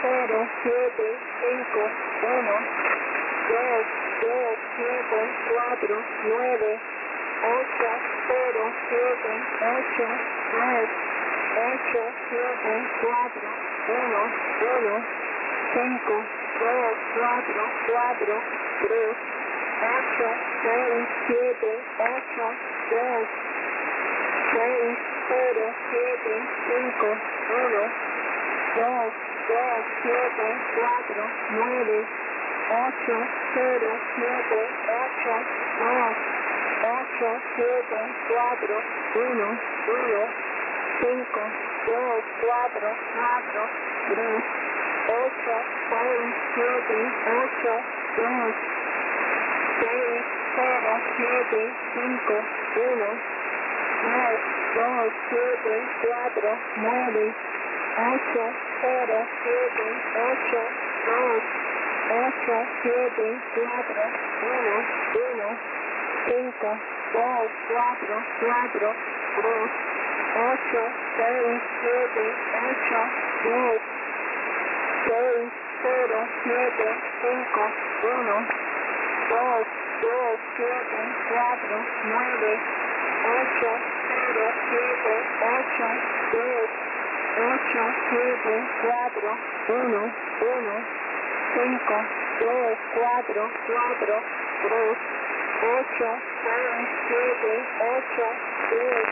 0, 7, 5, 1, 2, 2, 7, 4, 9, 8, 0, 7, 8, 10, 8, 7, 4, 1, 1, 5, 2, 4, 4, 3, 8, 6, 7, 8, 2, 6, 0, 7, 5, 1, 2, 2, 7, 4, 9, 8, 0, 7, 8, 2, 8, 7, 4, 1, 1, 5, 2, 4, 4, 3, 8, 6, 7, 8, 2, 6, 0, 7, 5, 1, 2, 2, 7, 4, 9, 8, 0, 7, 8, 2, 8, 7, 4, 1, 1, 5, 2, 4, 4, 3, 8, 6, 7, 8, 2, 6, 0, 7, 5, 1, 2, 2, 7, 4, 9, 8, 0, 7, 8, 2, 8, 7, 4, 1, 1, 5, 2, 4, 4, 3, 8, 6, 7, 8, 2,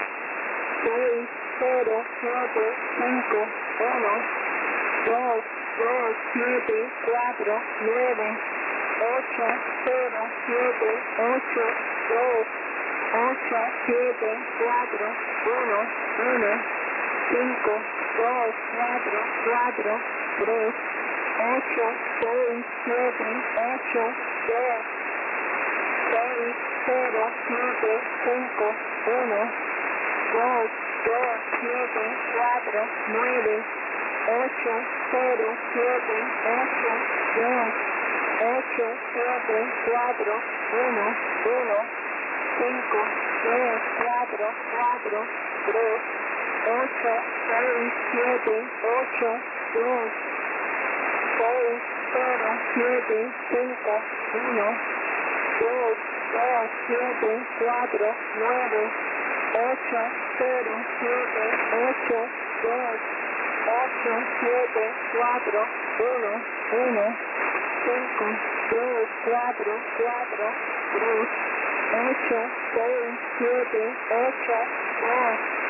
6, 0, 7, 5, 1, 2, 2, 7, 4, 9, 8, 0, 7, 8, 2, 8, 7, 4, 1, 1, 5, 2, 4, 4, 3, 8, 6, 7, 8, 2, 6, 0, 7, 5, 1, 2, 2, 7, 4, 9, 8, 0, 7, 8, 2, 8, 7, 4, 1, 1, 5, 2, 4, 4, 3, 8, 6, 7, 8, 2, 6, 0, 7, 5, 1, 2, 2, 7, 4, 9, 8, 0, 7, 8, 2, 8, 7, 4, 1, 1, 5, 2, 4, 4, 3, 8, 6, 7, 8, 2,